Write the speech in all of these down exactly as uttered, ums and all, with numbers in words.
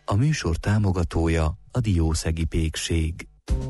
A műsor támogatója a Diószegi Pékség.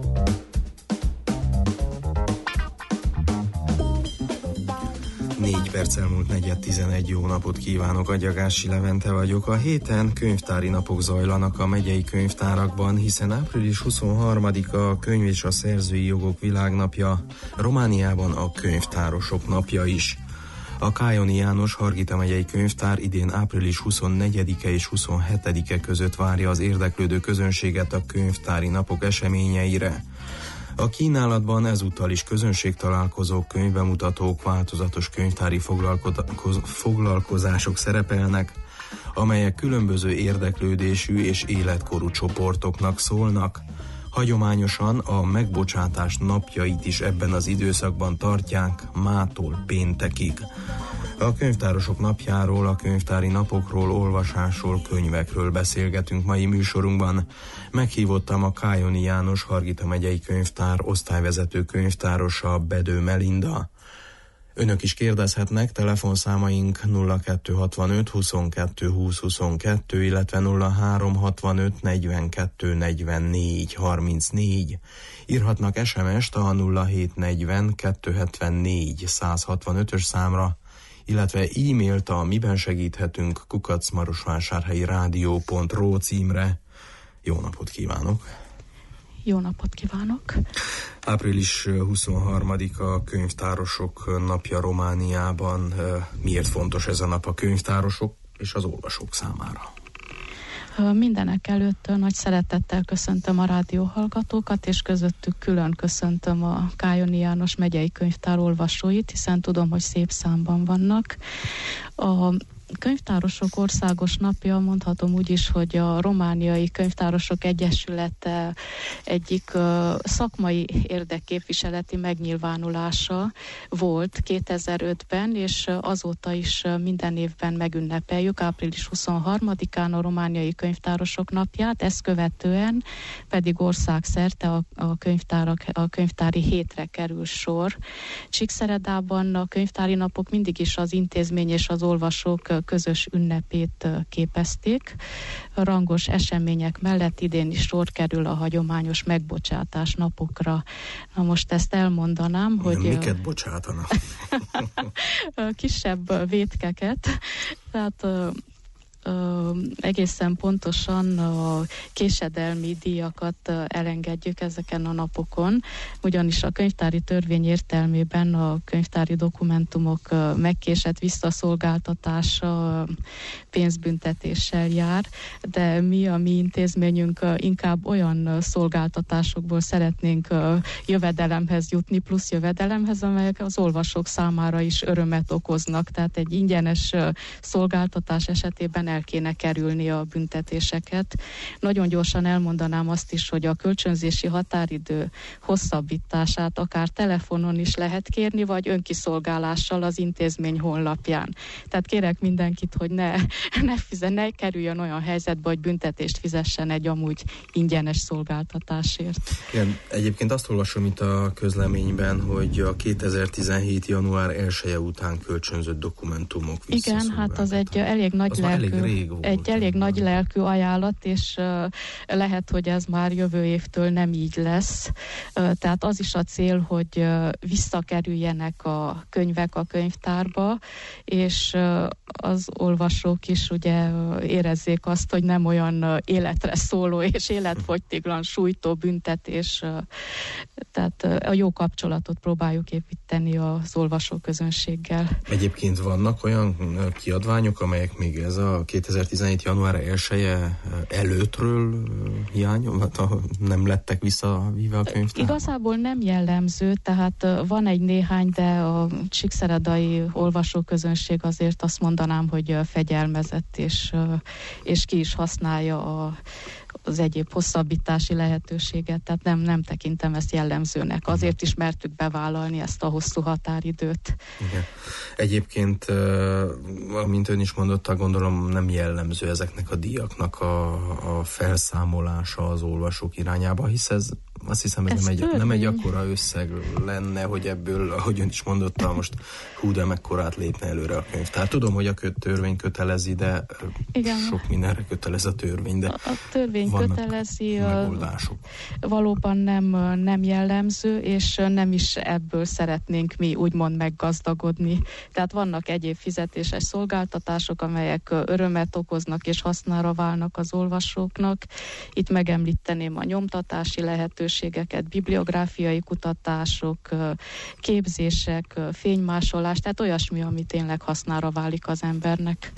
Négy perc elmúlt negyed tizenegy, jó napot kívánok, Agyagási Levente vagyok. A héten könyvtári napok zajlanak a megyei könyvtárakban, hiszen április huszonharmadika a könyv és a szerzői jogok világnapja, Romániában a könyvtárosok napja is. A Kájoni János Hargita megyei könyvtár idén április huszonnegyedike és huszonhetedike között várja az érdeklődő közönséget a könyvtári napok eseményeire. A kínálatban ezúttal is közönségtalálkozók, könyvbemutatók, változatos könyvtári foglalkozások szerepelnek, amelyek különböző érdeklődésű és életkorú csoportoknak szólnak. Hagyományosan a megbocsátás napjait is ebben az időszakban tartják, mától péntekig. A könyvtárosok napjáról, a könyvtári napokról, olvasásról, könyvekről beszélgetünk mai műsorunkban. Meghívottam a Kájoni János Hargita megyei könyvtár osztályvezető könyvtárosa, Bedő Melinda. Önök is kérdezhetnek, telefonszámaink nulla kettő hatvanöt huszonkettő húsz huszonkettő, illetve nulla három hatvanöt negyvenkettő negyvennégy harmincnégy. Írhatnak es em est a nulla hét negyven kettőszázhetvennégy százhatvanötös számra, illetve e-mailt a miben segíthetünk kukac marosvásárhelyi rádió pont ro címre. Jó napot kívánok! Jó napot kívánok! április huszonharmadika a könyvtárosok napja Romániában. Miért fontos ez a nap a könyvtárosok és az olvasók számára? Mindenek előtt nagy szeretettel köszöntöm a rádióhallgatókat, és közöttük külön köszöntöm a Kájoni János megyei könyvtár olvasóit, hiszen tudom, hogy szép számban vannak. A Könyvtárosok Országos Napja, mondhatom úgy is, hogy a Romániai Könyvtárosok Egyesülete egyik uh, szakmai érdekképviseleti megnyilvánulása volt kétezer-ötben, és azóta is minden évben megünnepeljük április huszonharmadikán a Romániai Könyvtárosok Napját, ezt követően pedig országszerte a, a, könyvtárak, a könyvtári hétre kerül sor. Csíkszeredában a könyvtári napok mindig is az intézmény és az olvasók közös ünnepét képezték. A rangos események mellett idén is sor kerül a hagyományos megbocsátás napokra. Na most ezt elmondanám, hogy... Miket bocsátanak? Kisebb vétkeket. Tehát... Uh, egészen pontosan a késedelmi díjakat elengedjük ezeken a napokon, ugyanis a könyvtári törvény értelmében a könyvtári dokumentumok megkésett visszaszolgáltatása pénzbüntetéssel jár, de mi a mi intézményünk inkább olyan szolgáltatásokból szeretnénk jövedelemhez jutni, plusz jövedelemhez, amelyek az olvasók számára is örömet okoznak, tehát egy ingyenes szolgáltatás esetében el kéne kerülni a büntetéseket. Nagyon gyorsan elmondanám azt is, hogy a kölcsönzési határidő hosszabbítását akár telefonon is lehet kérni, vagy önkiszolgálással az intézmény honlapján. Tehát kérek mindenkit, hogy ne, ne, fizet, ne kerüljön olyan helyzetbe, hogy büntetést fizessen egy amúgy ingyenes szolgáltatásért. Igen, egyébként azt olvasom itt a közleményben, hogy a kétezer-tizenhét január elseje után kölcsönzött dokumentumok visszaszolgáltatásra. Igen, hát az egy elég nagy az lelkű, elég egy elég nagy lelkű ajánlat, és uh, lehet, hogy ez már jövő évtől nem így lesz. Uh, tehát az is a cél, hogy uh, visszakerüljenek a könyvek a könyvtárba, és uh, az olvasók is ugye uh, érezzék azt, hogy nem olyan uh, életre szóló és életfogytiglan sújtó büntetés. Uh, tehát uh, a jó kapcsolatot próbáljuk építeni az olvasóközönséggel. Egyébként vannak olyan kiadványok, amelyek még ez a kétezer-tizenhét január elseje előttről hiányol, nem lettek visszavíve a könyvtárba? Igazából nem jellemző, tehát van egy néhány, de a csíkszeredai olvasóközönség azért azt mondanám, hogy fegyelmezett, és, és ki is használja a az egyéb hosszabbítási lehetőséget, tehát nem, nem tekintem ezt jellemzőnek. Azért is mertük bevállalni ezt a hosszú határidőt. Igen. Egyébként, amint ön is mondotta, gondolom nem jellemző ezeknek a díjaknak a, a felszámolása az olvasók irányába, hisz ez Azt hiszem, ez, ez nem, egy, nem egy akkora összeg lenne, hogy ebből, ahogy ön is mondotta, most hú, de mekkorát lépne előre a könyvtár. Tudom, hogy a törvény kötelezi, de igen. Sok mindenre kötelez a törvény, de a törvény kötelezi, megoldások. Valóban nem, nem jellemző, és nem is ebből szeretnénk mi úgymond meggazdagodni. Tehát vannak egyéb fizetéses szolgáltatások, amelyek örömet okoznak és hasznára válnak az olvasóknak. Itt megemlíteném a nyomtatási lehetőségeket, bibliográfiai kutatások, képzések, fénymásolás, tehát olyasmi, ami tényleg hasznára válik az embernek.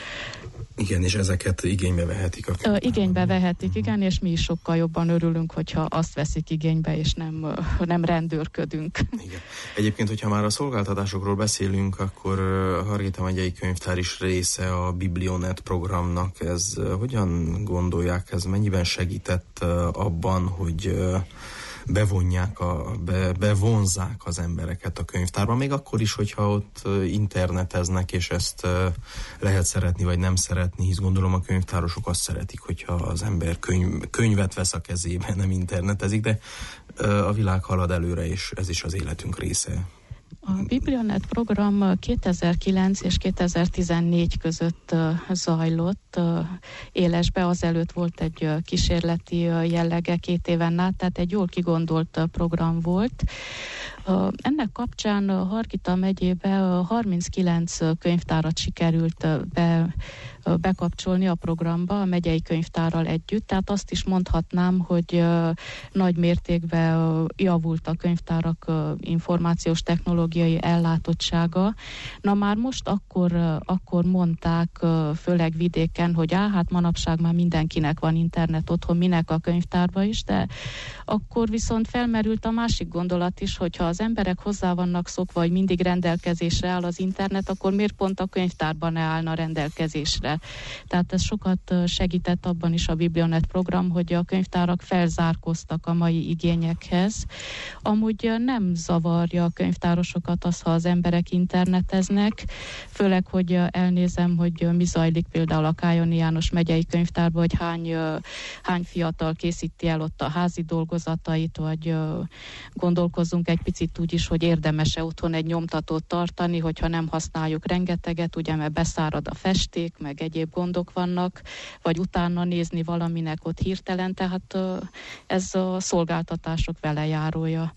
Igen, és ezeket igénybe vehetik a könyvtárban. Igénybe vehetik, igen, és mi is sokkal jobban örülünk, hogyha azt veszik igénybe, és nem, nem rendőrködünk. Igen. Egyébként, hogyha már a szolgáltatásokról beszélünk, akkor a Hargita megyei könyvtár is része a Biblionet programnak. Ez hogyan gondolják, ez mennyiben segített abban, hogy bevonják, a, be, bevonzák az embereket a könyvtárba, még akkor is, hogyha ott interneteznek, és ezt lehet szeretni, vagy nem szeretni, hisz gondolom a könyvtárosok azt szeretik, hogyha az ember könyv, könyvet vesz a kezébe, nem internetezik, de a világ halad előre, és ez is az életünk része. A Biblionet program kétezer-kilenc és kétezer-tizennégy között zajlott élesbe, azelőtt volt egy kísérleti jellege két éven át, tehát egy jól kigondolt program volt. Ennek kapcsán Hargita megyébe harminckilenc könyvtárat sikerült be, bekapcsolni a programba a megyei könyvtárral együtt, tehát azt is mondhatnám, hogy nagy mértékben javult a könyvtárak információs technológiai ellátottsága. Na már most akkor, akkor mondták, főleg vidéken, hogy á, hát manapság már mindenkinek van internet otthon, minek a könyvtárba is, de akkor viszont felmerült a másik gondolat is, hogyha az emberek hozzá vannak szokva, hogy mindig rendelkezésre áll az internet, akkor miért pont a könyvtárban ne állna rendelkezésre? Tehát ez sokat segített abban is a Biblionet program, hogy a könyvtárak felzárkóztak a mai igényekhez. Amúgy nem zavarja a könyvtárosokat az, ha az emberek interneteznek, főleg, hogy elnézem, hogy mi zajlik például a Kályoni János megyei könyvtárban, hogy hány, hány fiatal készíti el ott a házi dolgozatait, vagy gondolkozzunk egy picit úgy is, hogy érdemes-e otthon egy nyomtatót tartani, hogyha nem használjuk rengeteget, ugye, mert beszárad a festék, meg egyéb gondok vannak, vagy utána nézni valaminek ott hirtelen, tehát ez a szolgáltatások velejárója.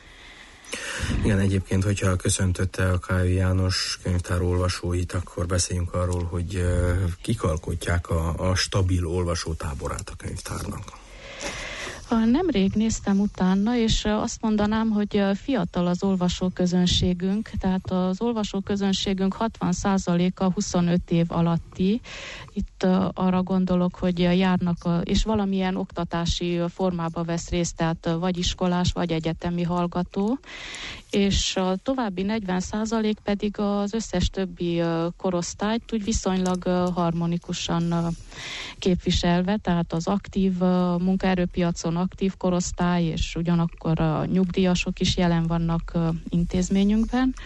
Igen, egyébként, hogyha köszöntötte a Kályoni János könyvtár olvasóit, akkor beszéljünk arról, hogy kik alkotják a, a stabil olvasótáborát a könyvtárnak. Nemrég néztem utána, és azt mondanám, hogy fiatal az olvasóközönségünk, tehát az olvasóközönségünk hatvan százaléka huszonöt év alatti. Itt arra gondolok, hogy járnak, és valamilyen oktatási formába vesz részt, tehát vagy iskolás, vagy egyetemi hallgató, és a további negyven százalék pedig az összes többi korosztályt úgy viszonylag harmonikusan képviselve, tehát az aktív munkaerőpiacon aktív korosztály, és ugyanakkor a nyugdíjasok is jelen vannak intézményünkben.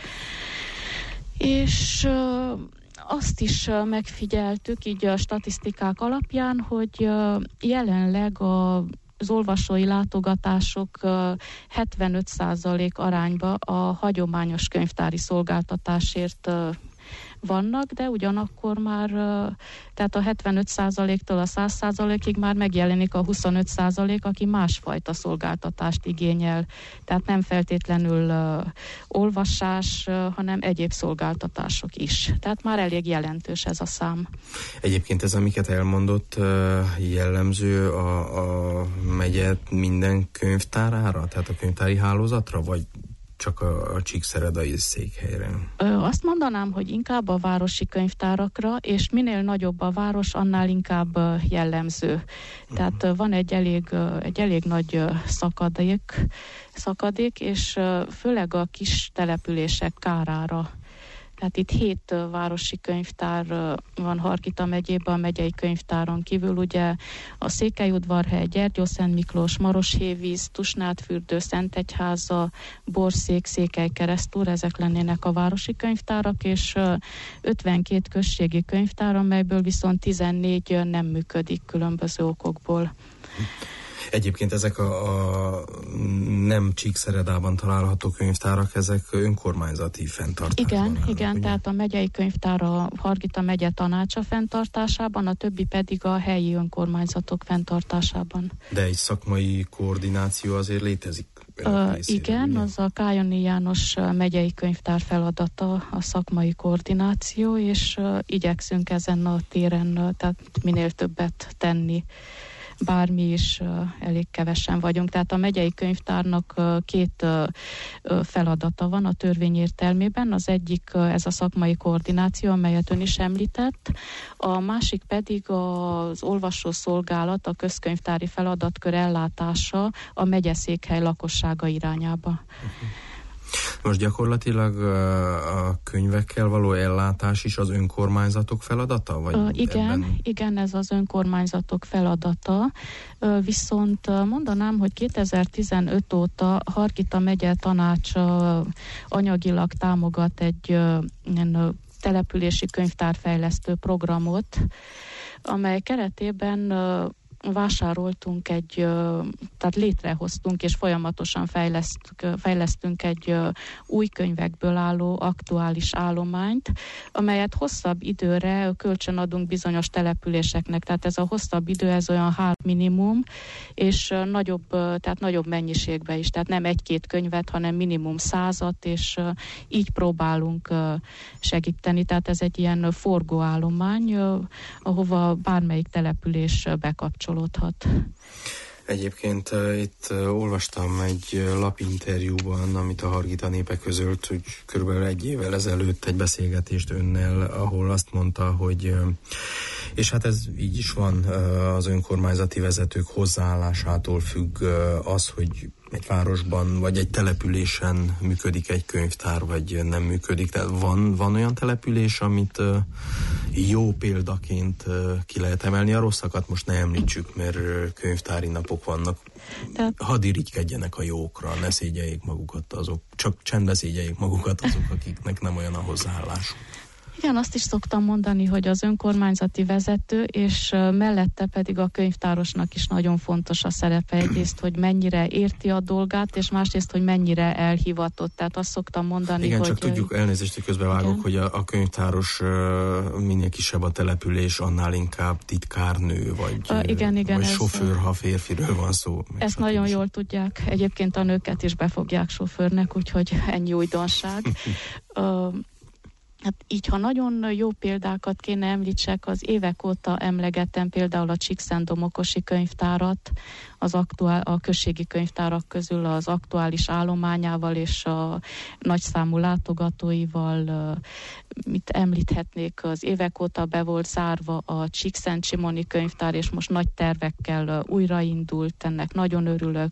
És azt is megfigyeltük így a statisztikák alapján, hogy jelenleg a az olvasói látogatások hetvenöt százalék arányba a hagyományos könyvtári szolgáltatásért vannak, de ugyanakkor már, tehát a hetvenöt százaléktól a száz százalékig már megjelenik a huszonöt százalék, aki másfajta szolgáltatást igényel. Tehát nem feltétlenül uh, olvasás, uh, hanem egyéb szolgáltatások is. Tehát már elég jelentős ez a szám. Egyébként ez, amiket elmondott, jellemző a, a megye minden könyvtárára, tehát a könyvtári hálózatra, vagy csak a, a csíkszeredai székhelyre? Ö, azt mondanám, hogy inkább a városi könyvtárakra, és minél nagyobb a város, annál inkább jellemző. Tehát uh-huh. van egy elég, egy elég nagy szakadék, szakadék, és főleg a kis települések kárára. Tehát itt hét városi könyvtár van Hargita megyében, a megyei könyvtáron kívül, ugye a Székelyudvarhely, Gyergyószentmiklós, Maroshévíz, Tusnádfürdő, Szentegyháza, Borszék, Székelykeresztúr, ezek lennének a városi könyvtárak, és ötvenkét községi könyvtár, amelyből viszont tizennégy nem működik különböző okokból. Egyébként ezek a, a nem Csíkszeredában található könyvtárak, ezek önkormányzati fenntartásban Igen, állnak, igen, ugye? tehát a megyei könyvtár a Hargita megye tanácsa fenntartásában, a többi pedig a helyi önkormányzatok fenntartásában. De egy szakmai koordináció azért létezik? Uh, részére, igen, ugye? az a Kályoni János megyei könyvtár feladata a szakmai koordináció, és uh, igyekszünk ezen a téren, uh, tehát minél többet tenni. Bármi is uh, elég kevesen vagyunk. Tehát a megyei könyvtárnak uh, két uh, feladata van a törvény értelmében. Az egyik uh, ez a szakmai koordináció, amelyet ön is említett. A másik pedig az olvasószolgálat, a közkönyvtári feladatkör ellátása a megyeszékhely lakossága irányába. Uh-huh. Most gyakorlatilag a könyvekkel való ellátás is az önkormányzatok feladata? Vagy uh, igen, ebben... igen, ez az önkormányzatok feladata. Uh, viszont uh, mondanám, hogy kétezer-tizenöt óta Hargita megye tanács uh, anyagilag támogat egy uh, ilyen, uh, települési könyvtárfejlesztő programot, amely keretében uh, vásároltunk egy, tehát létrehoztunk és folyamatosan fejlesztünk, fejlesztünk egy új könyvekből álló aktuális állományt, amelyet hosszabb időre kölcsönadunk bizonyos településeknek. Tehát ez a hosszabb idő, ez olyan három minimum, és nagyobb, tehát nagyobb mennyiségbe is. Tehát nem egy-két könyvet, hanem minimum százat, és így próbálunk segíteni. Tehát ez egy ilyen forgóállomány, ahova bármelyik település bekapcsol. Egyébként uh, itt uh, olvastam egy uh, lapinterjúban, amit a Hargita Népe közölt, hogy körülbelül egy évvel ezelőtt egy beszélgetést önnel, ahol azt mondta, hogy uh, és hát ez így is van, uh, az önkormányzati vezetők hozzáállásától függ uh, az, hogy egy városban vagy egy településen működik egy könyvtár, vagy nem működik. Tehát van, van olyan település, amit uh, jó példaként uh, ki lehet emelni. A rosszakat most ne említsük, mert uh, könyvtári napok vannak. Tehát... Hadd irigykedjenek a jókra, ne szégyeljék magukat azok, csak csendbe szégyeljék magukat azok, akiknek nem olyan a hozzáállásuk. Igen, azt is szoktam mondani, hogy az önkormányzati vezető, és mellette pedig a könyvtárosnak is nagyon fontos a szerepe. Egyrészt, hogy mennyire érti a dolgát, és másrészt, hogy mennyire elhivatott. Tehát azt szoktam mondani, igen, hogy... csak tudjuk, elnézést, hogy közbevágok, igen, hogy a, a könyvtáros minél kisebb a település, annál inkább titkárnő, vagy, uh, igen, igen, vagy ez, sofőr, ha férfiről van szó. Ezt nagyon is jól tudják. Egyébként a nőket is befogják sofőrnek, úgyhogy ennyi újdonság. uh, Hát így, ha nagyon jó példákat kéne említsek, az évek óta emlegettem például a Csíkszentdomokosi könyvtárat, az aktuál, a községi könyvtárak közül az aktuális állományával és a nagyszámú látogatóival. Mit említhetnék, az évek óta be volt zárva a Csíkszentsimoni könyvtár, és most nagy tervekkel újraindult, ennek nagyon örülök.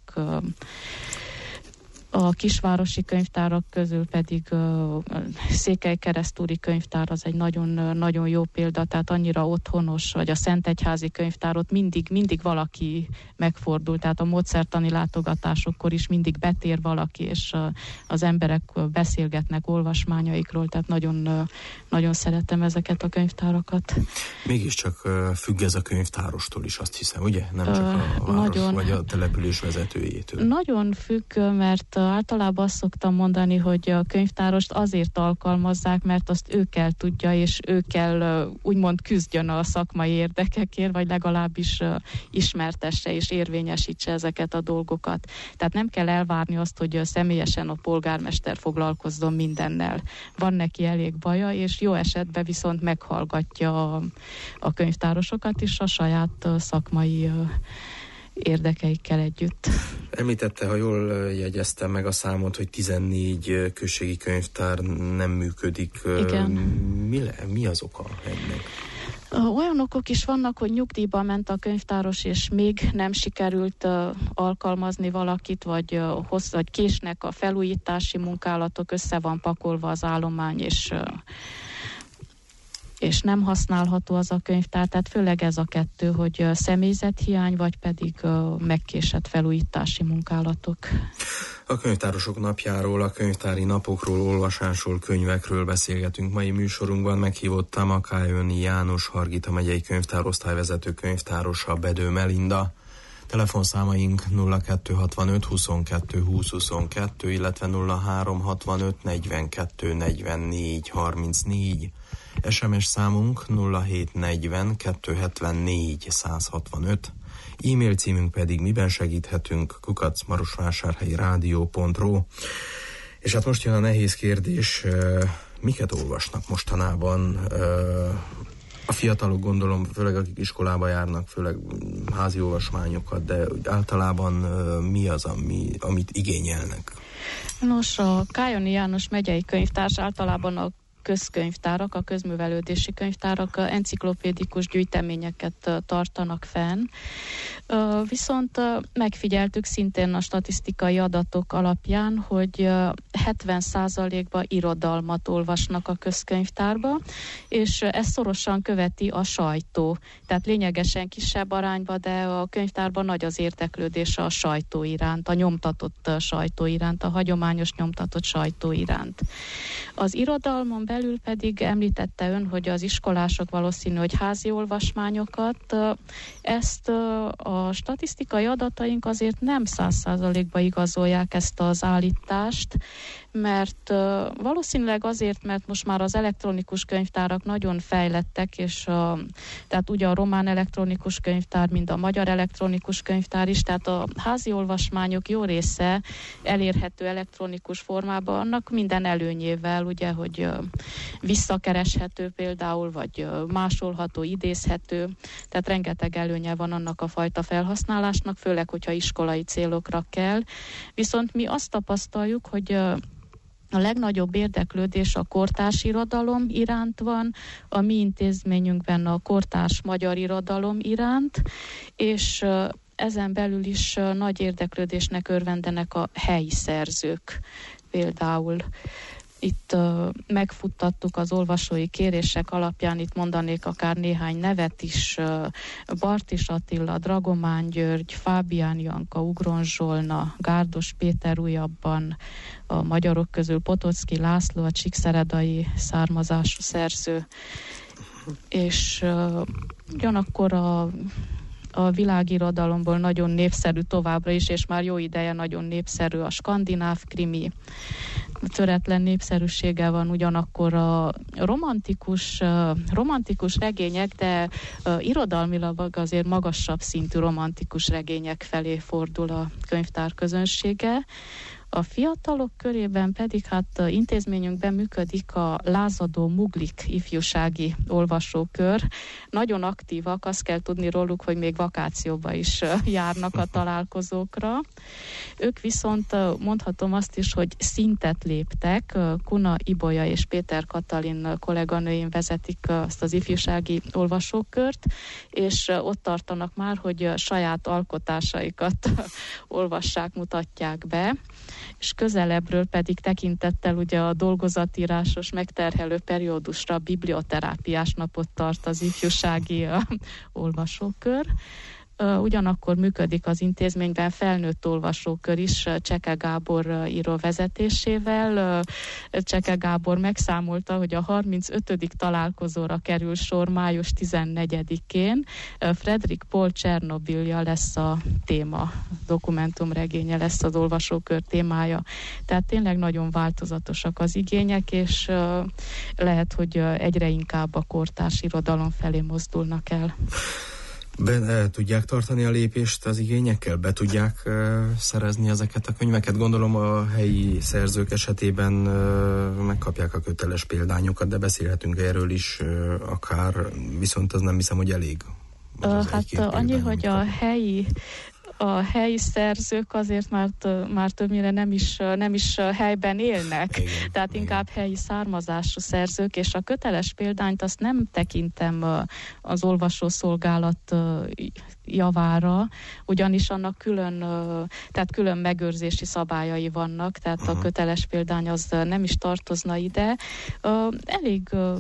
A kisvárosi könyvtárak közül pedig a Székelykeresztúri könyvtár az egy nagyon, nagyon jó példa, tehát annyira otthonos, vagy a Szentegyházi könyvtárot mindig, mindig valaki megfordul, tehát a módszertani látogatásokkor is mindig betér valaki, és az emberek beszélgetnek olvasmányaikról, tehát nagyon, nagyon szeretem ezeket a könyvtárakat. Mégiscsak függ ez a könyvtárostól is, azt hiszem, ugye? Nem csak a város nagyon, vagy a település vezetőjétől. Nagyon függ, mert általában azt szoktam mondani, hogy a könyvtárost azért alkalmazzák, mert azt ő kell tudja, és ő kell úgymond küzdjön a szakmai érdekekért, vagy legalábbis ismertesse és érvényesítse ezeket a dolgokat. Tehát nem kell elvárni azt, hogy személyesen a polgármester foglalkozzon mindennel. Van neki elég baja, és jó esetben viszont meghallgatja a, a könyvtárosokat is a saját szakmai érdekeikkel együtt. Említette, ha jól jegyeztem meg a számot, hogy tizennégy községi könyvtár nem működik. Igen. Mi, le, mi az oka ennek? Olyan okok is vannak, hogy nyugdíjba ment a könyvtáros, és még nem sikerült uh, alkalmazni valakit, vagy, uh, hossz, vagy késnek a felújítási munkálatok, össze van pakolva az állomány, és uh, és nem használható az a könyvtár, tehát főleg ez a kettő, hogy személyzethiány, vagy pedig megkésett felújítási munkálatok. A könyvtárosok napjáról, a könyvtári napokról, olvasásról, könyvekről beszélgetünk. Mai műsorunkban meghívottam a Kályoni János Hargita megyei könyvtárosztályvezető könyvtárosa, Bedő Melinda. Telefonszámaink nulla kettő hatvanöt huszonkettő húsz huszonkettő, illetve nulla három hatvanöt negyvenkettő negyvennégy harmincnégy. es em es számunk nulla hét negyven kettő hetvennégy százhatvanöt. E-mail címünk pedig miben segíthetünk kukac marosvásárhelyi rádió pont ru. És hát most jön a nehéz kérdés, miket olvasnak mostanában a fiatalok, gondolom, főleg akik iskolába járnak, főleg házi olvasmányokat, de általában mi az, ami, amit igényelnek? Nos, a Kályoni János megyei könyvtárs általában a közkönyvtárak, a közművelődési könyvtárak enciklopédikus gyűjteményeket tartanak fenn. Viszont megfigyeltük szintén a statisztikai adatok alapján, hogy hetven százalékban irodalmat olvasnak a közkönyvtárba, és ez szorosan követi a sajtó. Tehát lényegesen kisebb arányban, de a könyvtárban nagy az érdeklődés a sajtó iránt, a nyomtatott sajtó iránt, a hagyományos nyomtatott sajtó iránt. Az irodalmon belül pedig említette ön, hogy az iskolások valószínű, hogy házi olvasmányokat. Ezt a statisztikai adataink azért nem száz százalékban igazolják ezt az állítást, mert valószínűleg azért, mert most már az elektronikus könyvtárak nagyon fejlettek, és a, tehát ugye a román elektronikus könyvtár, mint a magyar elektronikus könyvtár is, tehát a házi olvasmányok jó része elérhető elektronikus formában, annak minden előnyével, ugye, hogy visszakereshető például, vagy másolható, idézhető, tehát rengeteg előnye van annak a fajta felhasználásnak, főleg, hogyha iskolai célokra kell. Viszont mi azt tapasztaljuk, hogy a legnagyobb érdeklődés a kortárs irodalom iránt van, a mi intézményünkben a kortárs magyar irodalom iránt, és ezen belül is nagy érdeklődésnek örvendenek a helyi szerzők. Például itt uh, megfuttattuk az olvasói kérések alapján, itt mondanék akár néhány nevet is, uh, Bartis Attila, Dragomán György, Fábián Janka, Ugron Zsolna, Gárdos Péter újabban, a magyarok közül Potocki László, a csíkszeredai származású szerző, és uh, ugyanakkor a a világirodalomból nagyon népszerű továbbra is, és már jó ideje nagyon népszerű a skandináv krimi. Töretlen népszerűsége van ugyanakkor a romantikus, romantikus regények, de irodalmilag azért magasabb szintű romantikus regények felé fordul a könyvtár közönsége. A fiatalok körében pedig hát intézményünkben működik a Lázadó Muglik ifjúsági olvasókör. Nagyon aktívak, azt kell tudni róluk, hogy még vakációba is járnak a találkozókra. Ők viszont mondhatom azt is, hogy szintet léptek. Kuna Ibolya és Péter Katalin kolléganőim vezetik azt az ifjúsági olvasókört, és ott tartanak már, hogy saját alkotásaikat olvassák, mutatják be, és közelebbről pedig tekintettel ugye a dolgozatírásos megterhelő periódusra biblioterápiás napot tart az ifjúsági uh, olvasókör. Uh, ugyanakkor működik az intézményben felnőtt olvasókör is Cseke Gábor uh, író vezetésével. Uh, Cseke Gábor megszámolta, hogy a harmincötödik találkozóra kerül sor május tizennegyedikén. Uh, Frederick Paul Csernobilja lesz a téma, dokumentumregénye lesz az olvasókör témája. Tehát tényleg nagyon változatosak az igények, és uh, lehet, hogy uh, egyre inkább a kortárs irodalom felé mozdulnak el. Be tudják tartani a lépést az igényekkel? Be tudják uh, szerezni ezeket a könyveket? Gondolom a helyi szerzők esetében uh, megkapják a köteles példányokat, de beszélhetünk erről is uh, akár, viszont az nem hiszem, hogy elég. Uh, hát annyi, hogy a helyi a helyi szerzők azért már, már többnyire nem is, nem is helyben élnek, igen, tehát igen. Inkább helyi származású szerzők, és a köteles példányt azt nem tekintem az olvasószolgálat javára, ugyanis annak külön, tehát külön megőrzési szabályai vannak, tehát uh-huh. a köteles példány az nem is tartozna ide. Elég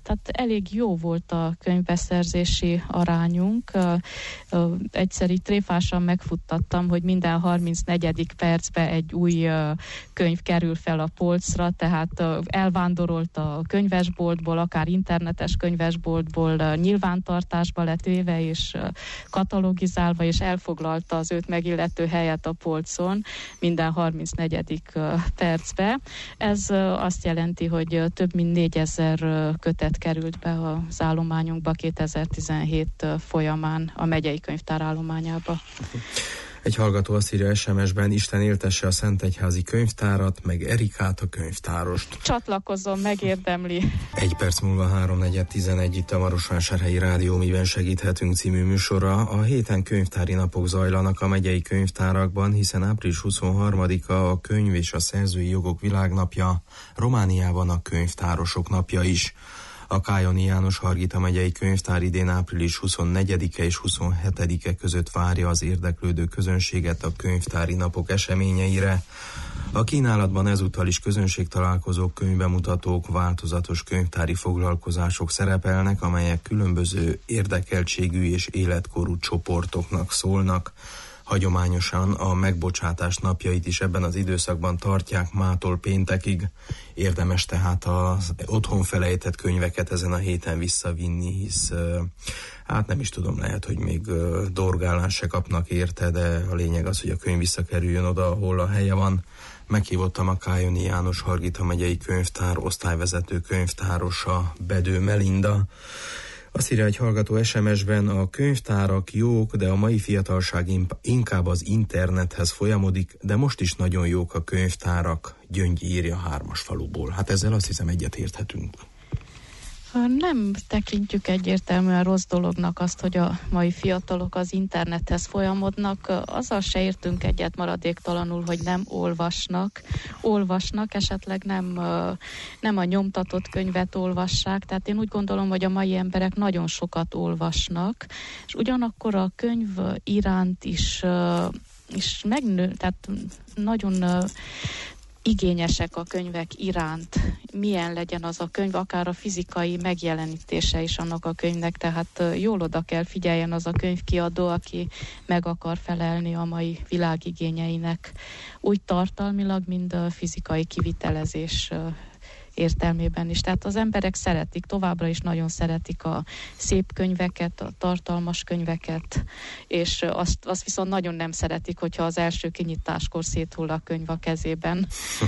tehát elég jó volt a könyvbeszerzési arányunk. Egyszer így tréfásan megfuttattam, hogy minden harmincnegyedik percben egy új könyv kerül fel a polcra, tehát elvándorolt a könyvesboltból, akár internetes könyvesboltból nyilvántartásba lett véve és katalogizálva, és elfoglalta az őt megillető helyet a polcon minden harmincnegyedik percbe. Ez azt jelenti, hogy több mint négyezer kötet került be az állományunkba kétezer-tizenhét folyamán a megyei könyvtár állományába. Egy hallgató azt írja es em es-ben: Isten éltesse a Szentegyházi Könyvtárat, meg Erikát, a könyvtárost. Csatlakozom, megérdemli. Egy perc múlva háromnegyed tizenegy itt a Marosvásárhelyi Rádió Miben segíthetünk című műsora. A héten könyvtári napok zajlanak a megyei könyvtárakban, hiszen április huszonharmadika a könyv és a szerzői jogok világnapja, Romániában a könyvtárosok napja is. A Kályoni János Hargita megyei könyvtár idén április huszonnegyedike és huszonhetedike között várja az érdeklődő közönséget a könyvtári napok eseményeire. A kínálatban ezúttal is közönségtalálkozók, könyvbemutatók, változatos könyvtári foglalkozások szerepelnek, amelyek különböző érdekeltségű és életkorú csoportoknak szólnak. Hagyományosan a megbocsátás napjait is ebben az időszakban tartják mától péntekig. Érdemes tehát az otthon felejtett könyveket ezen a héten visszavinni, hisz hát nem is tudom, lehet, hogy még dorgálást se kapnak érte, de a lényeg az, hogy a könyv visszakerüljön oda, ahol a helye van. Meghívottam a Kályoni János Hargita megyei könyvtár osztályvezető könyvtárosa, Bedő Melinda. Azt írja egy hallgató es em es-ben: a könyvtárak jók, de a mai fiatalság inkább az internethez folyamodik, de most is nagyon jók a könyvtárak. Gyöngyi írja Hármasfaluból. Hát ezzel azt hiszem egyetérthetünk. Nem tekintjük egyértelműen rossz dolognak azt, hogy a mai fiatalok az internethez folyamodnak. Azzal se értünk egyet maradéktalanul, hogy nem olvasnak. Olvasnak, esetleg nem, nem a nyomtatott könyvet olvassák. Tehát én úgy gondolom, hogy a mai emberek nagyon sokat olvasnak, és ugyanakkor a könyv iránt is, is megnő, tehát nagyon igényesek a könyvek iránt, milyen legyen az a könyv, akár a fizikai megjelenítése is annak a könyvnek, tehát jól oda kell figyeljen az a könyvkiadó, aki meg akar felelni a mai világ igényeinek, úgy tartalmilag, mint a fizikai kivitelezés értelmében is. Tehát az emberek szeretik, továbbra is nagyon szeretik a szép könyveket, a tartalmas könyveket, és azt, azt viszont nagyon nem szeretik, hogyha az első kinyitáskor széthull a könyv a kezében.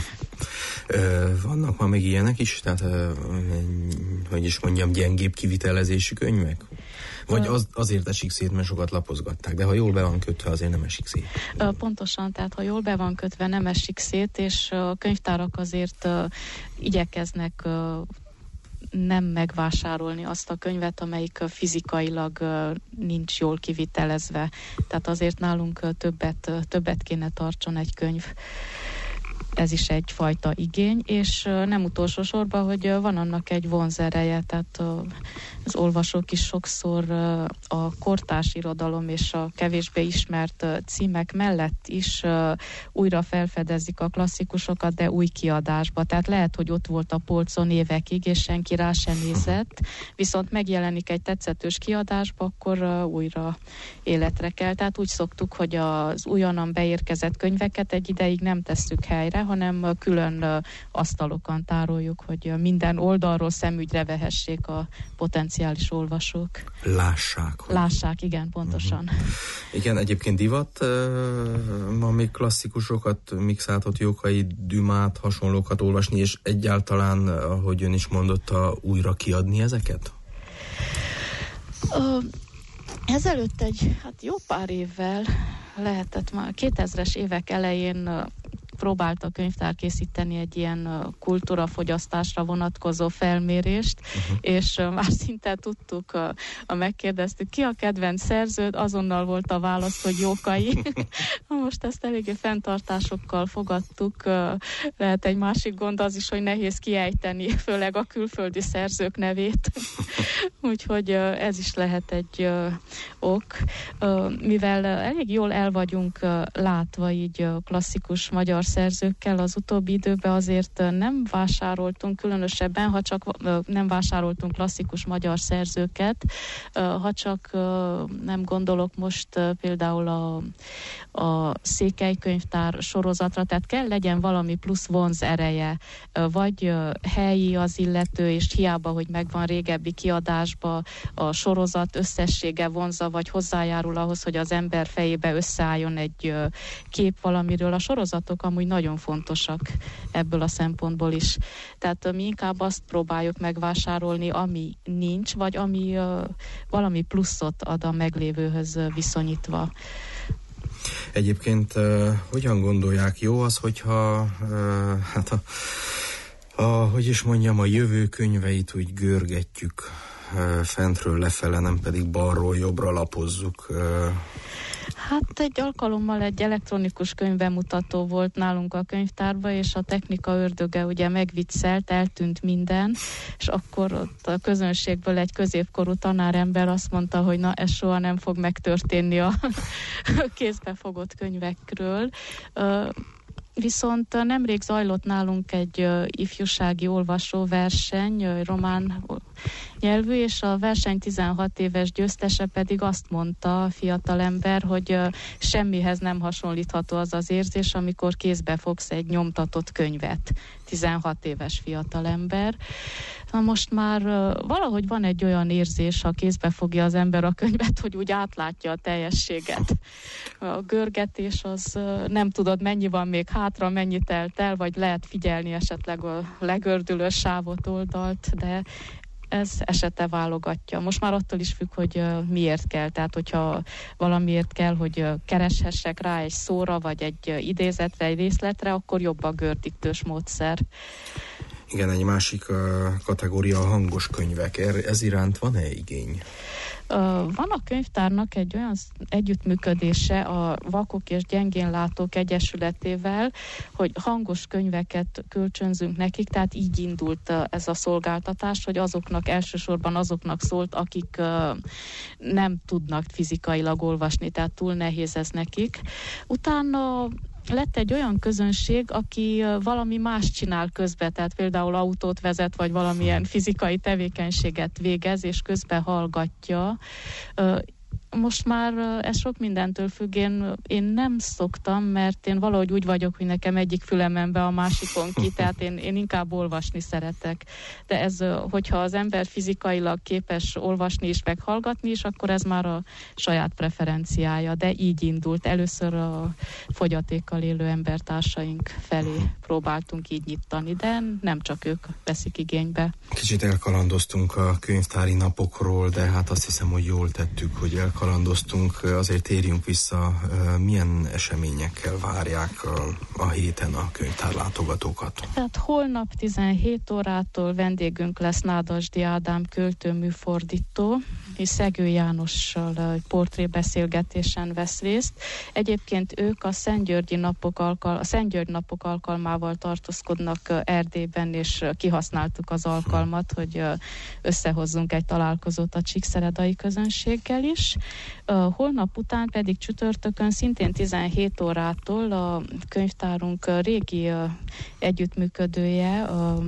Vannak ma még ilyenek is? Tehát, hogy is mondjam, gyengébb kivitelezésű könyvek? Vagy az, azért esik szét, mert sokat lapozgatták, de ha jól be van kötve, azért nem esik szét. Pontosan, tehát ha jól be van kötve, nem esik szét, és a könyvtárak azért igyekeznek nem megvásárolni azt a könyvet, amelyik fizikailag nincs jól kivitelezve. Tehát azért nálunk többet, többet kéne tartson egy könyv. Ez is egyfajta igény, és nem utolsó sorban, hogy van annak egy vonzereje, tehát az olvasók is sokszor a kortárs irodalom és a kevésbé ismert címek mellett is újra felfedezik a klasszikusokat, de új kiadásba. Tehát lehet, hogy ott volt a polcon évekig, és senki rá sem nézett, viszont megjelenik egy tetszetős kiadásba, akkor újra életre kell. Tehát úgy szoktuk, hogy az újonnan beérkezett könyveket egy ideig nem tesszük helyre, hanem külön asztalokon tároljuk, hogy minden oldalról szemügyre vehessék a potenciális olvasók. Lássák. Hogy... Lássák, igen, pontosan. Uh-huh. Igen, egyébként divat ma még klasszikusokat, Mixátot, Jókai, Dümát, hasonlókat olvasni, és egyáltalán, ahogy ön is mondotta, újra kiadni ezeket? Uh, ezelőtt egy, hát jó pár évvel lehetett már, kétezres évek elején próbált a könyvtár készíteni egy ilyen kultúrafogyasztásra vonatkozó felmérést, uh-huh. és már szinte tudtuk, a, a megkérdeztük, ki a kedvenc szerződ, azonnal volt a válasz, hogy Jókai. Most ezt eléggé fenntartásokkal fogadtuk. Lehet egy másik gond az is, hogy nehéz kiejteni, főleg a külföldi szerzők nevét. Úgyhogy ez is lehet egy ok. Mivel elég jól el vagyunk látva így klasszikus magyar szerzőkkel. Az utóbbi időben azért nem vásároltunk különösebben, ha csak nem vásároltunk klasszikus magyar szerzőket, ha csak nem gondolok most például a, a Székely Könyvtár sorozatra, tehát kell legyen valami plusz vonz ereje, vagy helyi az illető, és hiába, hogy megvan régebbi kiadásba, a sorozat összessége vonza, vagy hozzájárul ahhoz, hogy az ember fejébe összeálljon egy kép valamiről. A sorozatok amúgy nagyon fontosak ebből a szempontból is. Tehát mi inkább azt próbáljuk megvásárolni, ami nincs, vagy ami valami pluszot ad a meglévőhöz viszonyítva. Egyébként uh, hogyan gondolják, jó az, hogyha uh, hát a, a, hogy is mondjam, a jövő könyveit úgy görgetjük uh, fentről lefele, nem pedig balról jobbra lapozzuk. Uh. Hát egy alkalommal egy elektronikus könyvbemutató volt nálunk a könyvtárban, és a technika ördöge ugye megviccelt, eltűnt minden, és akkor ott a közönségből egy középkorú tanárember azt mondta, hogy na, ez soha nem fog megtörténni a kézbefogott könyvekről. Viszont nemrég zajlott nálunk egy uh, ifjúsági olvasóverseny, uh, román nyelvű, és a verseny tizenhat éves győztese pedig azt mondta, a fiatalember, hogy uh, semmihez nem hasonlítható az az érzés, amikor kézbe fogsz egy nyomtatott könyvet. tizenhat éves fiatalember. Na most már uh, valahogy van egy olyan érzés, ha kézbe fogja az ember a könyvet, hogy úgy átlátja a teljességet. A görgetés az uh, nem tudod, mennyi van még hátra, mennyi telt el, vagy lehet figyelni esetleg a legördülő sávot, oldalt, de ez esete válogatja. Most már attól is függ, hogy uh, miért kell. Tehát, hogyha valamiért kell, hogy uh, kereshessek rá egy szóra, vagy egy uh, idézetre, egy részletre, akkor jobb a gördítős módszer. Igen, egy másik uh, kategória a hangos könyvek. Ez iránt van-e igény? Van a könyvtárnak egy olyan együttműködése a Vakok és Gyengénlátók Egyesületével, hogy hangos könyveket kölcsönzünk nekik, tehát így indult ez a szolgáltatás, hogy azoknak, elsősorban azoknak szólt, akik nem tudnak fizikailag olvasni, tehát túl nehéz ez nekik. Utána lett egy olyan közönség, aki valami más csinál közben, tehát például autót vezet, vagy valamilyen fizikai tevékenységet végez, és közben hallgatja. Most már ez sok mindentől függ, én, én nem szoktam, mert én valahogy úgy vagyok, hogy nekem egyik fülemen be, a másikon ki, tehát én, én inkább olvasni szeretek. De ez, hogyha az ember fizikailag képes olvasni és meghallgatni is, akkor ez már a saját preferenciája, de így indult. Először a fogyatékkal élő embertársaink felé próbáltunk így nyitani, de nem csak ők veszik igénybe. Kicsit elkalandoztunk a könyvtári napokról, de hát azt hiszem, hogy jól tettük, hogy elkalandoztunk. kalandoztunk, azért térjünk vissza, milyen eseményekkel várják a, a héten a könyvtárlátogatókat? Tehát holnap tizenhét órától vendégünk lesz Nádasdy Ádám költőműfordító, és Szegő Jánossal portrébeszélgetésen vesz részt. Egyébként ők a Szentgyörgyi napok, alkal- a Szentgyörgy napok alkalmával tartózkodnak Erdélyben, és kihasználtuk az alkalmat, hogy összehozzunk egy találkozót a csíkszeredai közönséggel is. Holnap után pedig csütörtökön szintén tizenhét órától a könyvtárunk régi együttműködője, a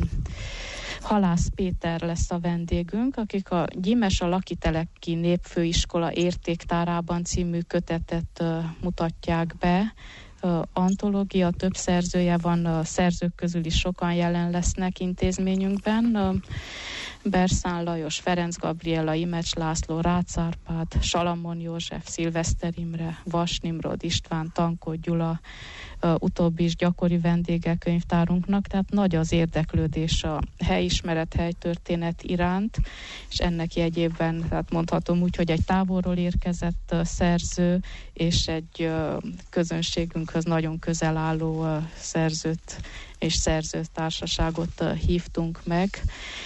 Halász Péter lesz a vendégünk, akik a Gyimes a Lakiteleki Népfőiskola értéktárában című kötetet mutatják be. Antológia, több szerzője van, a szerzők közül is sokan jelen lesznek intézményünkben. Berszán Lajos, Ferenc Gabriella, Imecs László, Rácz Árpád, Salamon József, Szilveszter Imre, Vas Nimrod István, Tankó Gyula, utóbbi is gyakori vendége könyvtárunknak, tehát nagy az érdeklődés a helyismeret, helytörténet iránt, és ennek jegyében, tehát mondhatom úgy, hogy egy távolról érkezett szerző, és egy közönségünkhöz nagyon közel álló szerzőt és szerzőtársaságot hívtunk meg,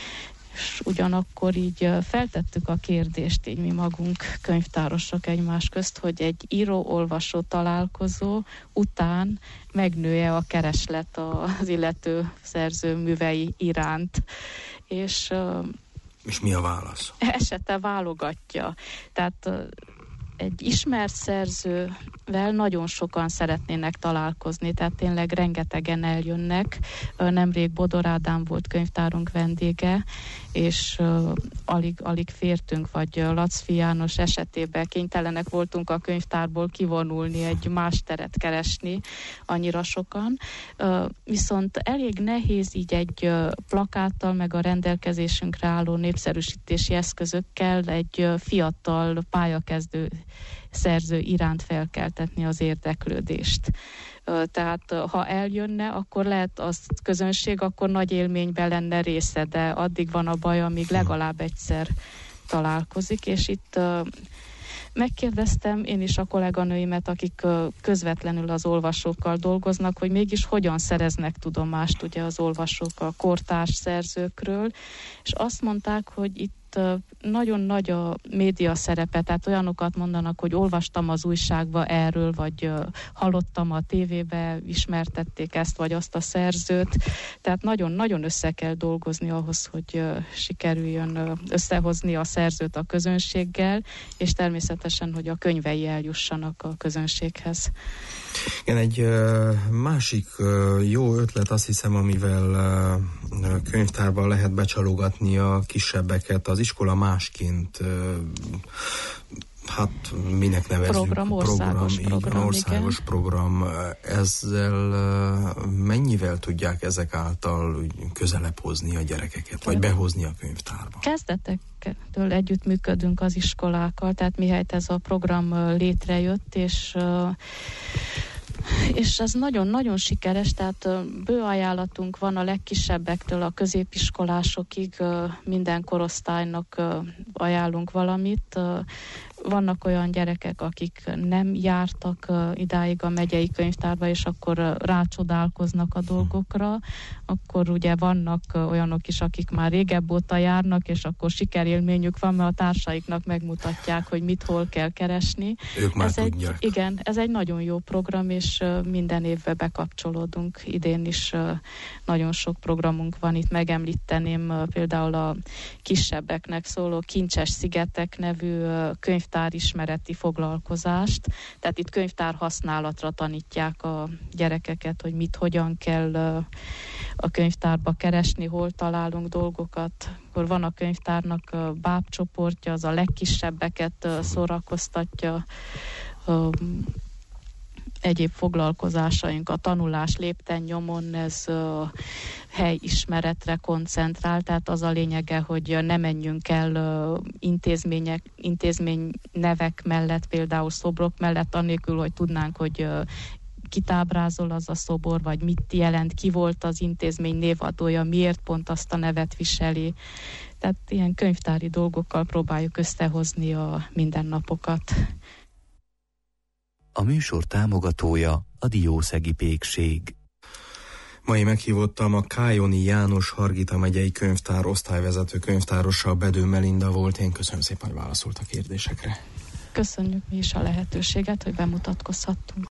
és ugyanakkor így feltettük a kérdést, így mi magunk könyvtárosok egymás közt, hogy egy író-olvasó találkozó után megnője a kereslet az illető szerző művei iránt. És, és mi a válasz? Esete válogatja. Tehát egy ismert szerző vel nagyon sokan szeretnének találkozni, tehát tényleg rengetegen eljönnek. Nemrég Bodor Ádám volt könyvtárunk vendége, és uh, alig, alig fértünk, vagy Lacfi János esetében kénytelenek voltunk a könyvtárból kivonulni, egy más teret keresni, annyira sokan. Uh, viszont elég nehéz így egy uh, plakáttal, meg a rendelkezésünkre álló népszerűsítési eszközökkel egy uh, fiatal pályakezdő szerző iránt felkeltetni az érdeklődést. Tehát ha eljönne, akkor lehet az közönség, akkor nagy élményben lenne része, de addig van a baj, amíg legalább egyszer találkozik, és itt megkérdeztem én is a kolléganőimet, akik közvetlenül az olvasókkal dolgoznak, hogy mégis hogyan szereznek tudomást ugye az olvasók a kortárs szerzőkről, és azt mondták, hogy itt nagyon nagy a média szerepe, tehát olyanokat mondanak, hogy olvastam az újságba erről, vagy hallottam a tévébe, ismertették ezt, vagy azt a szerzőt. Tehát nagyon-nagyon össze kell dolgozni ahhoz, hogy sikerüljön összehozni a szerzőt a közönséggel, és természetesen, hogy a könyvei eljussanak a közönséghez. Igen, egy másik jó ötlet, azt hiszem, amivel könyvtárban lehet becsalogatni a kisebbeket, az iskola másként, hát minek nevezzük? Program, országos program, program, országos igen. program. Ezzel mennyivel tudják ezek által közelebb hozni a gyerekeket, vagy behozni a könyvtárba? Kezdetektől együttműködünk az iskolákkal, tehát mihelyt ez a program létrejött, és és ez nagyon-nagyon sikeres, tehát bő ajánlatunk van a legkisebbektől a középiskolásokig, minden korosztálynak ajánlunk valamit. Vannak olyan gyerekek, akik nem jártak idáig a megyei könyvtárba, és akkor rácsodálkoznak a dolgokra. Akkor ugye vannak olyanok is, akik már régebb óta járnak, és akkor sikerélményük van, mert a társaiknak megmutatják, hogy mit hol kell keresni. Ők már ez tudják. Egy, igen, ez egy nagyon jó program, és minden évben bekapcsolódunk. Idén is nagyon sok programunk van. Itt megemlíteném például a kisebbeknek szóló Kincses Szigetek nevű könyv könyvtárismereti foglalkozást, tehát itt könyvtár használatra tanítják a gyerekeket, hogy mit, hogyan kell a könyvtárba keresni, hol találunk dolgokat. Akkor van a könyvtárnak bábcsoportja, az a legkisebbeket szórakoztatja, egyéb foglalkozásaink, a tanulás lépten nyomon, ez uh, helyismeretre koncentrál, tehát az a lényege, hogy ne menjünk el uh, intézmények, intézmény nevek mellett, például szobrok mellett, annélkül, hogy tudnánk, hogy uh, kit ábrázol az a szobor, vagy mit jelent, ki volt az intézmény névadója, miért pont azt a nevet viseli. Tehát ilyen könyvtári dolgokkal próbáljuk összehozni a mindennapokat. A műsor támogatója a Diószegi Pékség. Mai meghívottam a Kájoni János Hargita megyei könyvtár osztályvezető könyvtárosa, Bedő Melinda volt. Én köszönöm szépen, hogy válaszolt a kérdésekre. Köszönjük mi is a lehetőséget, hogy bemutatkozhattunk.